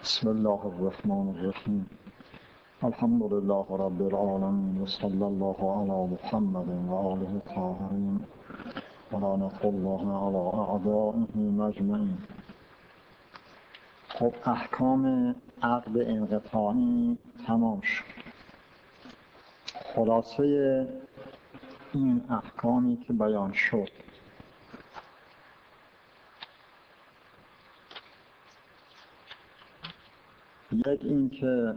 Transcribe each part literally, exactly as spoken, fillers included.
بسم الله الرحمن الرحیم. الحمد لله رب العالمین و صلی الله علی محمد و آله الطاهرین و لعنة الله علی اعدائهم اجمعین. خب احکام عقد انقطاعی تمام شد. خلاصه این احکامی که بیان شد یک این که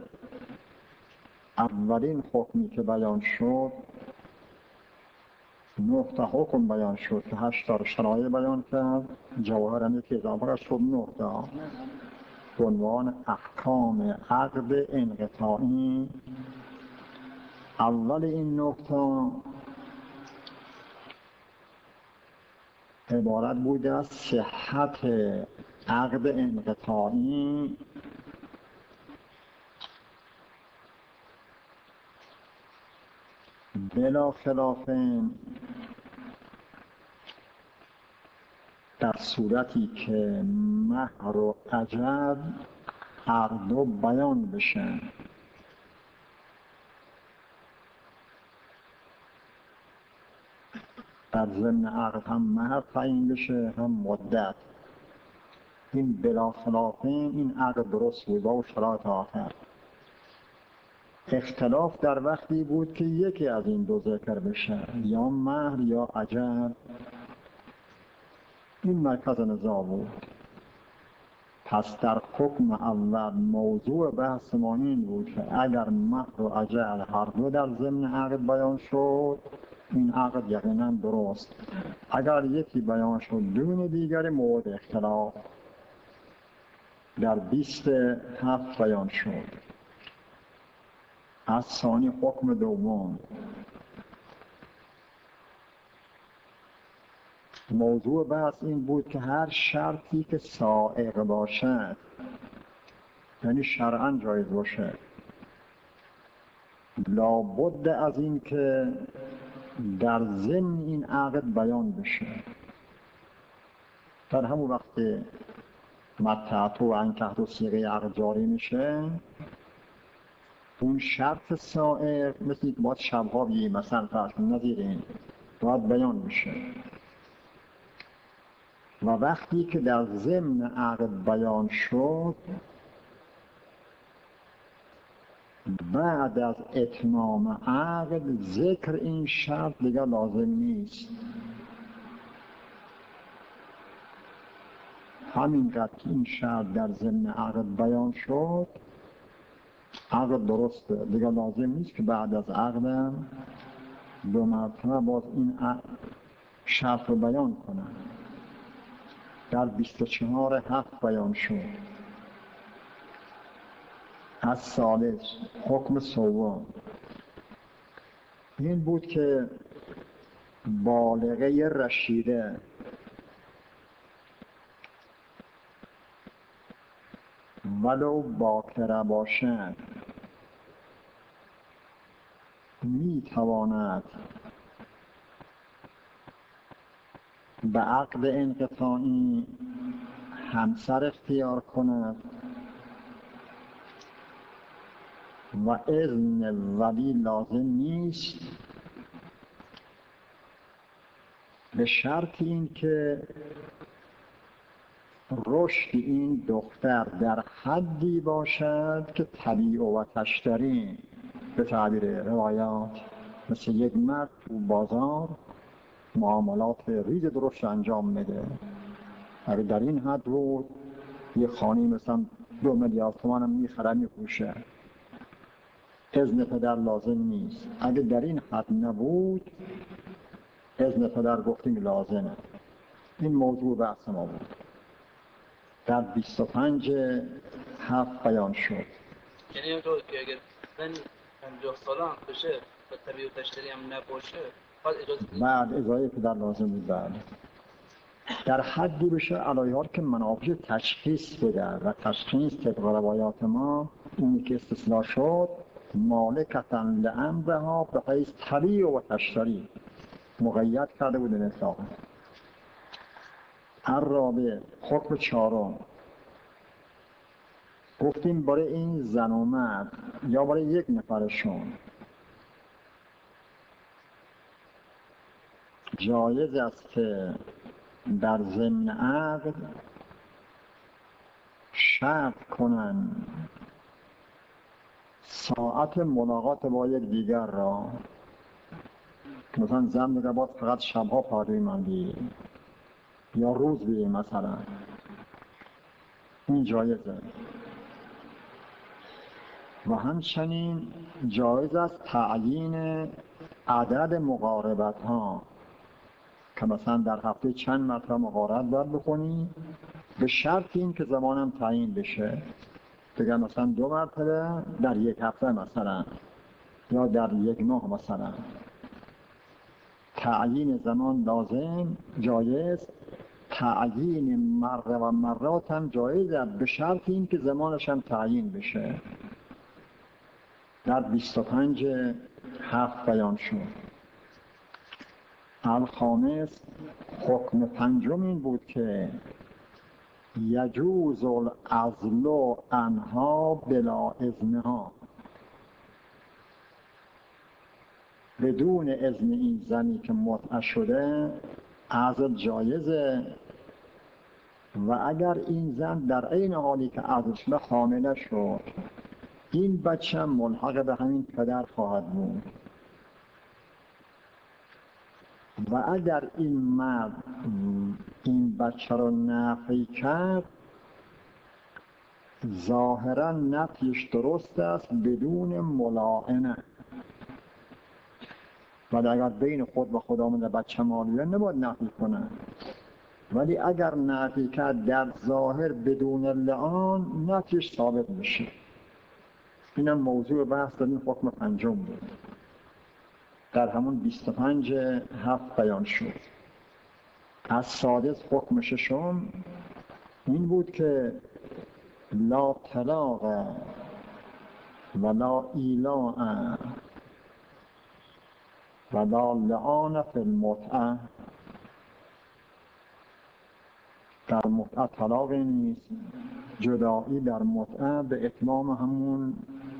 اولین حکمی که بیان شد نه تا حکم بیان شد که هشت تا شرایع بیان کرد، جواهر هم یکی اضافه شد نه تا به عنوان احکام عقد انقطاعی. اول این نه تا عبارت بود از صحت عقد انقطاعی بلا خلاف در صورتی که مهر و اجر هر دو بیان بشن. در ضمن عقد هم مهر تعیین بشه هم مدت. این بلا خلاف این عقد درست بود با شرایط آخر. اختلاف در وقتی بود که یکی از این دو ذکر بشه، یا مهر یا اجر. این مرکز نزاع بود. پس در حکم اول موضوع بحث ما این بود که اگر مهر و اجر هر دو در ضمن عقد بیان شد، این عقد یقینا درست. اگر یکی بیان شد دون دیگری مورد اختلاف. در بیست هفت بیان شد. از ثانی حکم دوم موضوع بحث این بود که هر شرطی که سائغ باشد، یعنی شرعاً جایز باشه، لابد از این که در ضمن این عقد بیان بشه. در همون وقت متعت و انکحت و صیغه عقد جاری میشه، اون شرط سائغ مثل که باید شبها بگیم مثلا فرض نظیر این باید بیان میشه. و وقتی که در ضمن عقد بیان شد، بعد از اتمام عقد ذکر این شرط دیگر لازم نیست. همینقدر که این شرط در ضمن عقد بیان شد، عقد درسته، دیگر لازم نیست که بعد از عقدم دو مرتبه باز این شرط رو بیان کنن. در بیست و چهار هفت بیان شد. از ثالث حکم سوم این بود که بالغه رشیده ولو باکره باشد می تواند به عقد انقطاعی همسر اختیار کند و اذن ولی لازم نیست، به شرط این که رشد این دختر در حدی باشد که طبیع و تشتری به تعبیر روایات مثل یک مرد تو بازار معاملات ریز درشت انجام میده. اگر در این حد رو یه خانه مثلا دو میلیارد تومان هم میخره میپوشه، اذن پدر لازم نیست. اگر در این حد نبود اذن پدر گفتیم لازمه. این موضوع بحث ما بود. در بیست و پنج هفت بیان شد. یعنی اینطور که اگر من پنجاه ساله هم بشه و طبیع و تشتری هم نباشه بعد اجازه بعد اجازه پدر لازم بود. بعد در حدی بشه علایه‌ها که منافع تشخیص بده و تشخیص طبق روایات ما اینی که استثناء شد مالکتاً لامرها به حیث طبیع و تشتری مقید کرده بود نصاب. الرابع حکم چهارم گفتیم برای این زن و مرد یا برای یک نفرشون جایز است که در ضمن عقد شرط کنن ساعت ملاقات با یک دیگر را، مثلا زن میگه باید فقط شبها پارتی من بیم یا روز بیم مثلا، این جایزه. و همچنین جایز است تعیین عدد مقاربت ها که مثلا در هفته چند مرتبه مقاربت باید بکنی، به شرط این که زمانم تعیین بشه، دیگه مثلا دو مرتبه در یک هفته مثلا یا در یک ماه مثلا. تعیین زمان لازم جایز، تعیین مره و مرات هم جایزه به شرط این که زمانش هم تعیین بشه. در بیست و پنج هفت بیان شد. الخامس، حکم پنجم این بود که یجوز العزل عنها بلا اذنها، بدون اذن این زنی که متعه شده عزل جایزه. و اگر این زن در عین حالی که عزل شده حامله شد، این بچه هم ملحق به همین پدر خواهد بود. و اگر این مرد این بچه رو نفی کرد، ظاهرا نفیش درست است بدون ملاعنه. ولی اگر بین خود و خود آمده بچه مالیه نباید نفی کنه، ولی اگر نفی کرد در ظاهر بدون لعان نفیش ثابت میشه. اینم موضوع بحث در این حکم پنجم بود، در همون بیست و پنج هفت بیان شد. از سادس حکم ششم این بود که لا طلاق ولا ایلاء ولا لعان فی المتعه. در متعه طلاقی نیست، جدایی در متعه به اتمام همون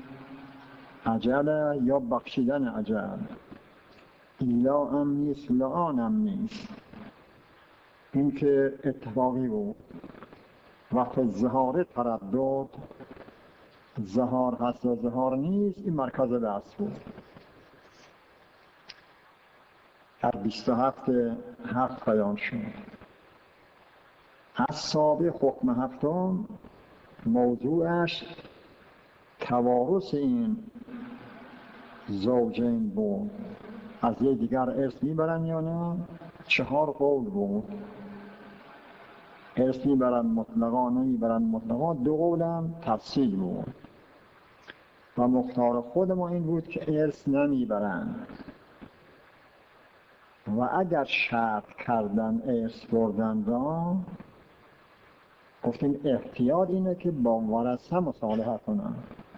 اجل یا بخشیدن اجل. ایلاء هم نیست، لعان هم نیست. این که اتفاقی بود. وقت زهار تردد، زهار هست و زهار نیست، این مرکز بحث بود. در بیست و هفت هفت بیان شد. از سابق حکم هفتم موضوعش توارث این زوجین بود، از یک دیگر ارث میبرن یا نه. چهار قول بود، ارث میبرن مطلقا نمیبرن مطلقا. دو قولم تفصیل بود و مختار خود ما این بود که ارث نمیبرن و اگر شرط کردن ارث بردن را، گفتیم احتیاط اینه که با ورثه مصالحه کنن،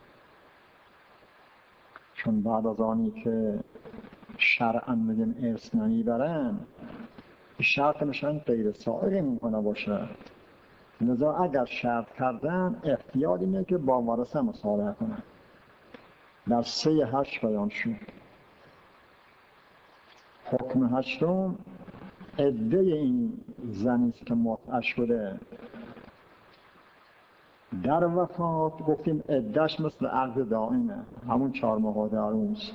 چون بعد از آنی که شرعاً میگیم ارث نمیبرن، شرط میشن غیر سائغ میکنه باشه. لذا اگر شرط کردن احتیاط اینه که با ورثه مصالحه کنن. در سه هشت بیان شد. حکم هشتم عده این زنیست که متعه شده در وفات، گفتیم عدهش مثل عقد دائمه، همون چهار ماه در روز.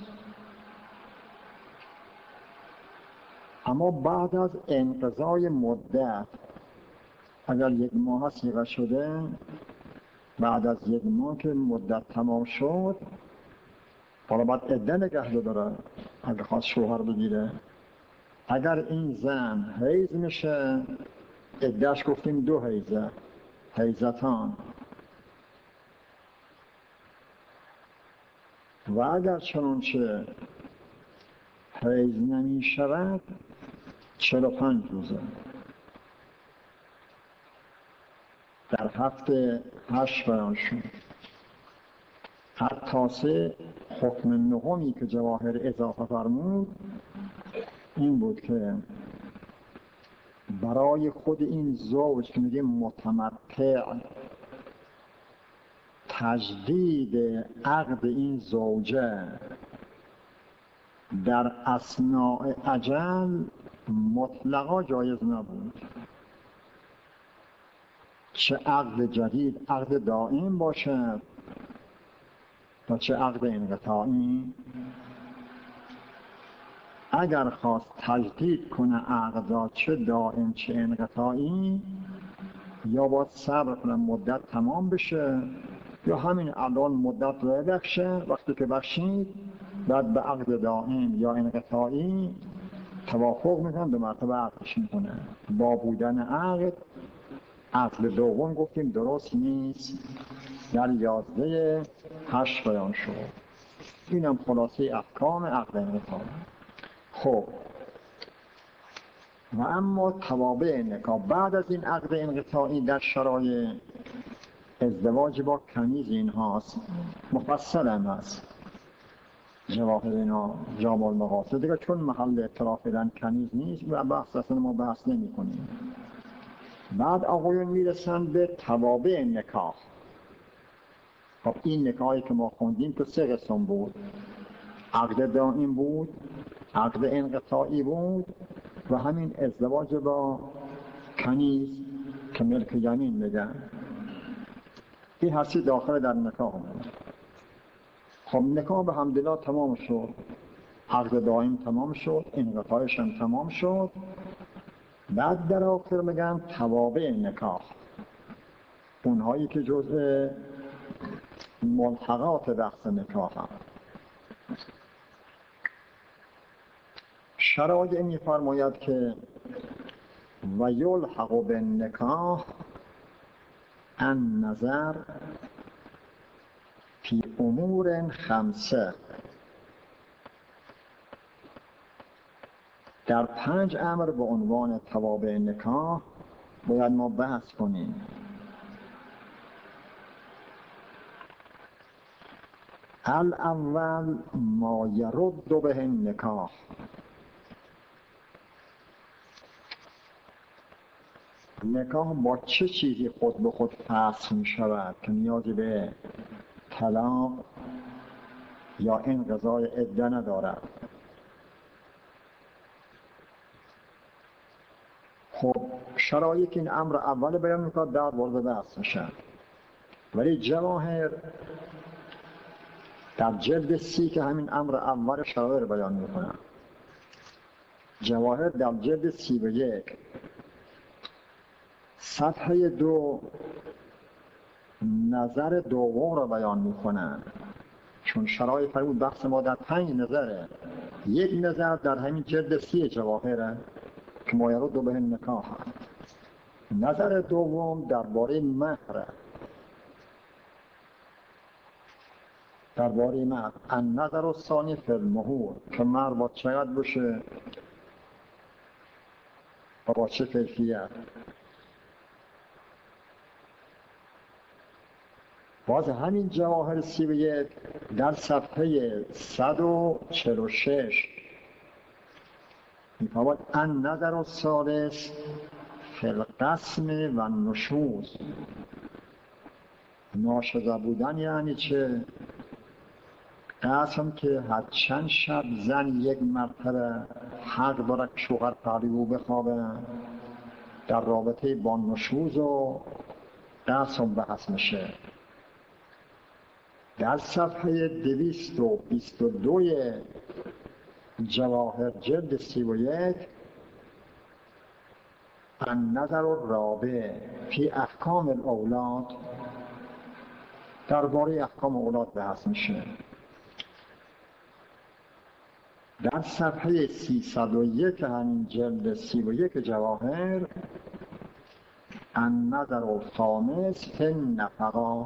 اما بعد از انقضای مدت، اگر یک ماه صیغه شده، بعد از یک ماه که مدت تمام شد، حالا باید عده نگه داره اگر خواست شوهر بگیره. اگر این زن حیض میشه، عدهش گفتیم دو حیضه، حیضتان. و اگر چنانچه حیض نمی شود، چهل و پنج روزه. در هفته هشت بیان شد. التاسع حکم نهمی که جواهر اضافه فرمود این بود که برای خود این زوج که میگیم متمتع، تجدید عقد این زوجه در اثناء اجل مطلقا جایز نبود، چه عقد جدید عقد دائم باشد و چه عقد انقطاعی. اگر خواست تجدید کنه عقد چه دائم چه انقطاعی، یا باید صبر کنه مدت تمام بشه، یا همین الان مدت رو بخشه، وقتی که بخشید بعد به عقد دائم یا انقطاعی توافق میکنن، به مرتبه عقدش میکنه. با بودن عقد عقد دوم گفتیم درست نیست، در یازده هشت بیان شد. اینم خلاصه احکام عقد انقطاعی. خب و اما توابع نکاح بعد از این عقد انقطاعی در شرایط ازدواج با کنیز این هاست، مفصل هم هست جواهر اینا جامع المقاصد دیگه، چون محل اعتراف دادن کنیز نیست و بحث اصلا ما بحث نمی کنیم. بعد آقایون میرسن به توابع نکاح. خب این نکاحی که ما خوندیم که سه قسم بود، عقد دائم بود، عقد انقطاعی بود و همین ازدواج با کنیز که ملک یمین میگن. این هستی داخل در نکاح بود. خب نکاح به حمدالله تمام شد، عقد دائم تمام شد، انقطاعش هم تمام شد. بعد در آخر میگن توابع نکاح، اونهایی که جزء ملحقات بحث نکاح هم. شرایع می‌فرماید که و یلحق بالنکاح النظر فی امور خمسه. در پنج امر به عنوان توابع نکاح باید ما بحث کنیم. الاول ما یرد به النکاح، نکاح با چه چیزی خود به خود فسخ می شود که نیازی به طلاق یا انقضای عده ندارد. خب شرایط این امر اول بیان میکنه، در وارد بحث میشن. ولی جواهر در جلد سی که همین امر اول شرایط بیان میکنن، جواهر در جلد سی و یک صفحه دو نظر دوم را بیان میکنن، چون شرایط فرمود بحث ما در پنج نظره. یک نظر در همین جلد سی جواهره که ما یرد به النکاح. نظر دوم درباره مهر، درباره مهر النظر الثانی فی المهور، که مهر با چقدر باشه و با چه کیفیت. باز همین جواهر سی و یک در صفحه صد و چهل و شش می‌فرماید النظر الثالث فی القسم و النشوز. ناشزه بودن یعنی چه؟ قسم که هر چند شب زن یک مرتبه حق داره که شوهر پهلوی او بخوابه. در رابطه با نشوز و قسم بحث میشه. در صفحه دویست و بیست و دو جواهر جلد سی و یک النظر الرابع فی احکام الاولاد، درباره احکام اولاد بحث میشه. در صفحه سیصد و یک همین جلد سی و یک جواهر النظر الخامس فی النفقات،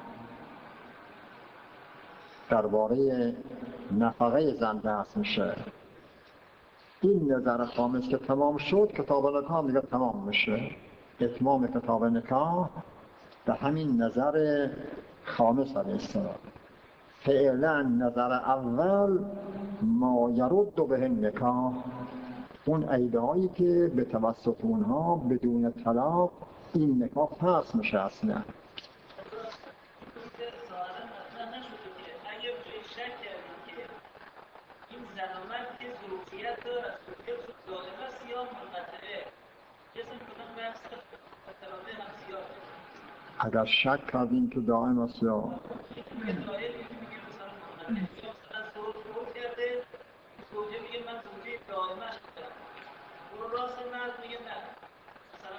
درباره نفقه زن بحث میشه. این نظر خامس که تمام شد، کتاب نکاح دیگه تمام میشه. اتمام کتاب نکاح به همین نظر خامس علیه السلام. فعلا نظر اول ما یرد به النکاح، اون عیدهایی که به توسط اونها بدون طلاق این نکاح فسخ میشه اصلا. ظاهرا مطرح نشده که اگر توی شک کردیم که این زن و مرد که زوجیت دارد زوجیت دائم است یا منقطعه جسم کدام بحث اطلاعات هم زیاد اگر شک کردیم که دائم است یا یه دائم میگه مثلا منقطعه یا مثلا زوج زوج کرده زوجه میگه من زوجه دائمش بودم اون راست مرد میگه نه مثلا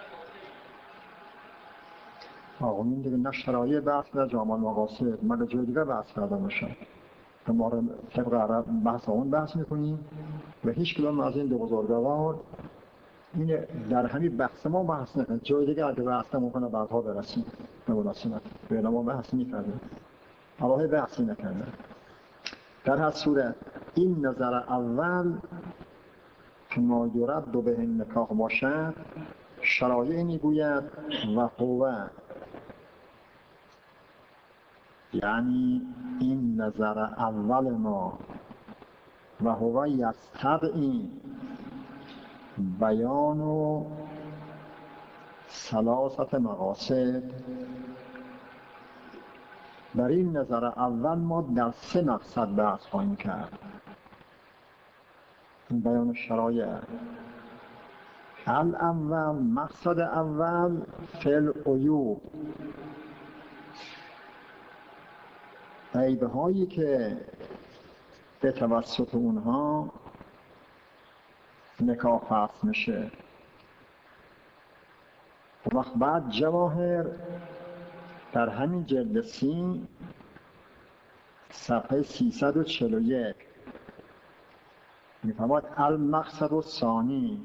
آقا این دیگه نه شرایع بحث نه جامع مقاصد مگه جای دیگه بحث کرده باشه که ما رو طبق عرب بحث اون بحث میکنیم و هیچ کدام از این دو بزرگوار این در همین بحث ما بحث نکنه جای دیگه اگه بحث نمیکنه بعدها برسیم نبودسیم به ما بحث میکردیم الهی بحثی نکنه. در هر صورت این نظر اول که ما یرد دو به نکاح باشد شرایع میگوید و هو یعنی این نظر اول ما و هو یستدعی بیان و ثلاثت مقاصد. در این نظر اول ما در سه مقصد بحث خواهیم کرد. این بیان شرایع الاول مقصد اول فی العیوب عیب‌هایی که به توسط اونها نکاح فسخ میشه. وقت بعد جواهر در همین جلد سی صفحه سیصد و چهل و یک میفرماید المقصد الثانی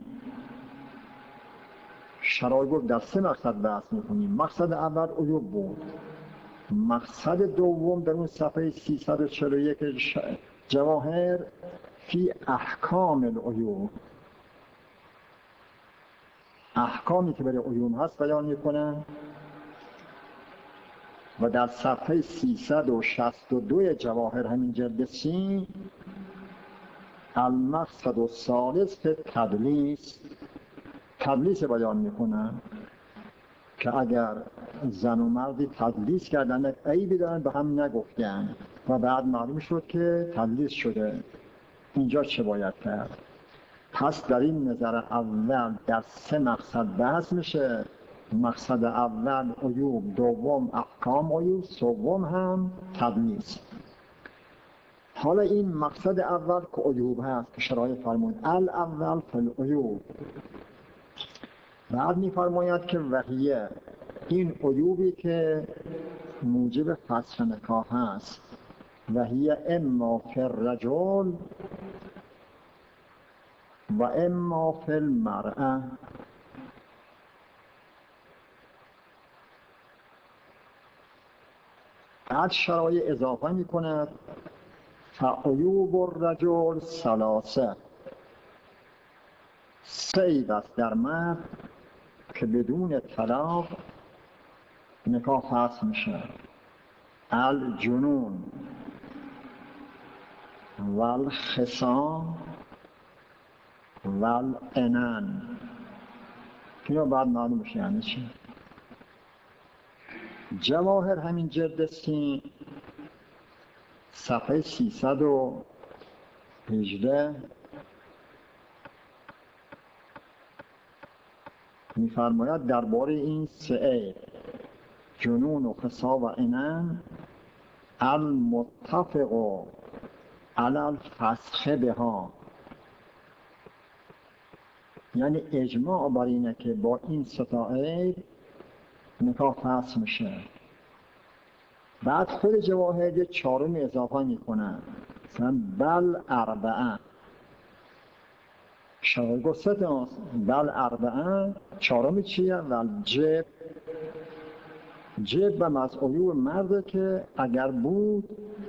شرایع گفت در سه مقصد بحث میکنیم. مقصد اول عیوب بود. مقصد دوم در اون صفحه سیصد و چهل و یک جواهر فی احکام العیوب احکامی که برای عیوب هست بیان میکنن. و در صفحه سیصد و شصت و دو جواهر همین جلد سی المقصد الثالث فی تدلیس تدلیس بیان میکنن که اگر زن و مردی تدلیس کردن عیبی دارن به هم نگفتن و بعد معلوم شد که تدلیس شده اینجا چه باید کرد. پس در این نظر اول در سه مقصد بحث میشه. مقصد اول عیوب، دوم احکام عیوب، سوم هم تدلیس. حالا این مقصد اول که عیوب هست که شرایع فرمود الاول فی العیوب بعد میفرماید که وحیه این عیوبی که موجب فسخ نکاح هست وحیه اما فی الرجل و اما فی المرأة بعد شرایع اضافه می کند فعیوب الرجل ثلاثه سه عیب است در مرد که بدون طلاق نکاح فسخ میشه. الجنون والخصام والعنان که یا بعد معلوم میشه یعنی چی. جواهر همین جلد سی صفحه سیصد و هجده میفرماید درباره این سه عیب جنون و خصام و عنان المتفق علی الفسخ بها یعنی اجماع بر اینه که با این سه تا عیب نکاح فسخ میشه. بعد خود جواهر یه چهارم اضافه میکنن مثلا بل اربعه شاید گسته هست بل اربعه چهارم چیه؟ ول جب جب و مسئولیو مرده که اگر بود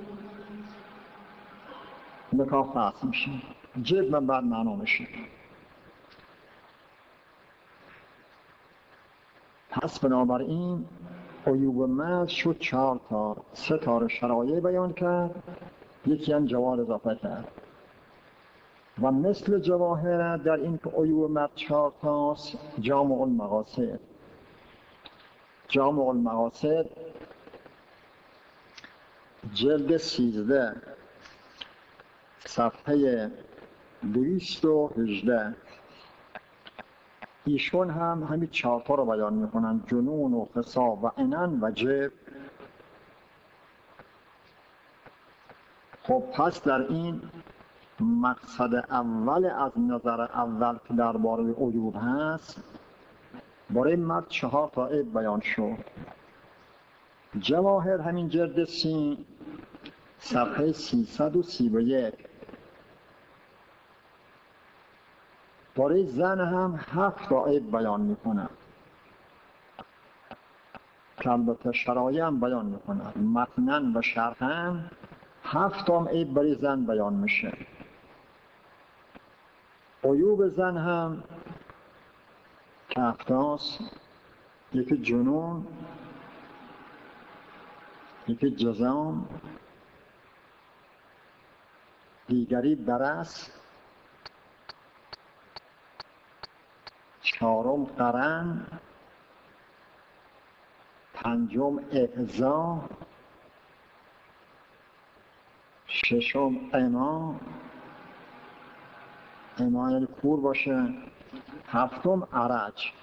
نکاح فسخ میشه. جب من بعد معنا میشه. پس بنابراین عیوب مرد شد چهار تا سه تا شرایع بیان کرد یکی هم جواهر اضافه کرد و مثل جواهر در این که عیوب مرد چهار تاست جامع المقاصد جامع المقاصد جلد سیزده صفحه دویست و هجده. ایشون هم همین چهارتا رو بیان میکنن: جنون و خصاب و عنان و جب. خب پس در این مقصد اول از نظر اول که درباره عیوب هست، برای مرد چهار تا عیب بیان شد. جواهر همین جلد سی صفحه سیصد و سی و یک. برای زن هم هفت تا عیب بیان میکنه که البته شرایع هم بیان میکنه. متنن و شرحن هفت تا عیب برای زن بیان میشه. عیوب زن هم که هفتاست: یکی جنون، یکی جزام، دیگری برص، چهارم قرن، پنجم اعضا، ششم اما، اما یعنی کور باشه، هفتم عرج.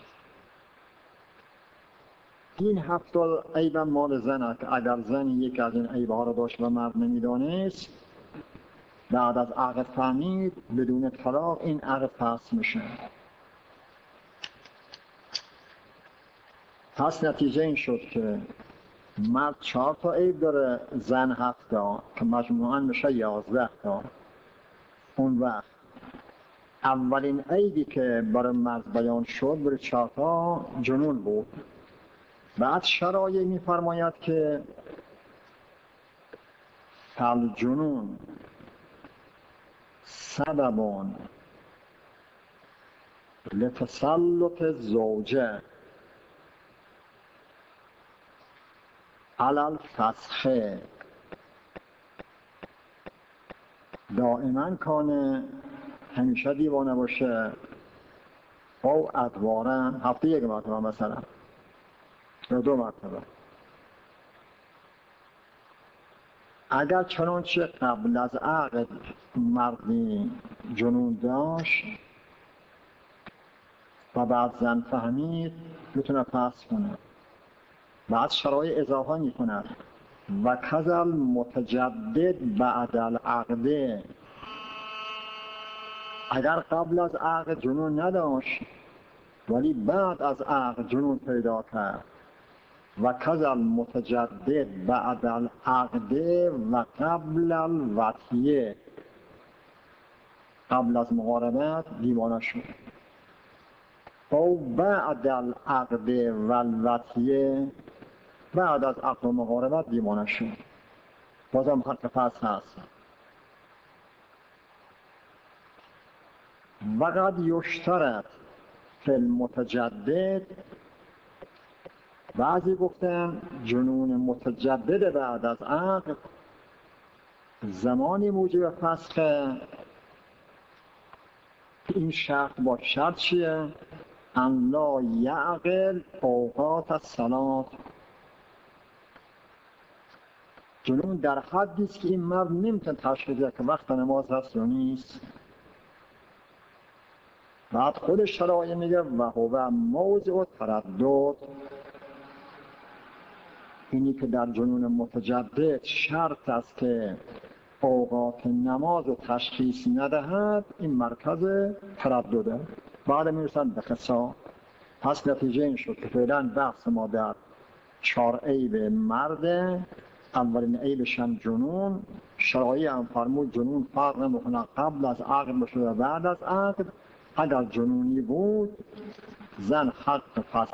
این هفت عیب مال زن است که اگر زن یک از این عیب‌ها را داشت و مرد نمی‌دانست، بعد از عقد فهمید، بدون طلاق این عقد فسخ میشه. پس نتیجه این شد که مرد چهار تا عیب داره، زن هفت تا، که مجموعاً میشه یازده تا. اون وقت اولین عیبی که برای مرد بیان شد برای چهار تا جنون بود. بعد شرایع می‌فرماید که الجنون سبب لتسلط الزوجه علی الفسخ دائما کانه، همیشه دیوانه باشه، او ادوارا هفته یک مرتبه مثلا یا دو مرتبه. اگر چنانچه قبل از عقد مردی جنون داشت و بعد زن فهمید، میتونه فسخ کنه. بعد شرایع اضافه میکنه: و کذل متجدد بعد العقد. اگر قبل از عقد جنون نداشت ولی بعد از عقد جنون پیدا کرد، و کذل متجدد بعد العقد و قبل الوطیه، قبل از مقاربت دیوانه شد، او بعد العقد و الوطیه، بعد از عقد و مقاربت دیوانه شد، بازم حق فسخ هست. و قد یشترط فی المتجدد، بعضی گفتن جنون متجدد بعد از عقد زمانی موجب فسخ. این شرط با شرط چیه؟ ان لا یعقل اوقات الصلاة. جنون در حدی است که این مرد نمیتونه تشخیص بده که وقت نماز هست یا نیست. بعد خودش شرایع میگه و هو موضع تردد. اینی که در جنون متجدد شرط است که اوقات نماز و تشخیص ندهد، این مرکز تردده. بعد میرسن به خصا. پس نتیجه این شد که فعلا بحث ما در چهار عیب مرد. اولین عیبش هم جنون. شرایع هم فرمود جنون فرق نمیکنه قبل از عقد باشه و بعد از عقد. اگر جنونی بود زن حق فسخ